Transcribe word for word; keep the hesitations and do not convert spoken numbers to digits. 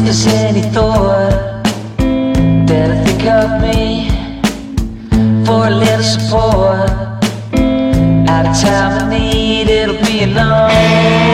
there's any thought that I think of me for a little support. At a time I need, it'll be alone.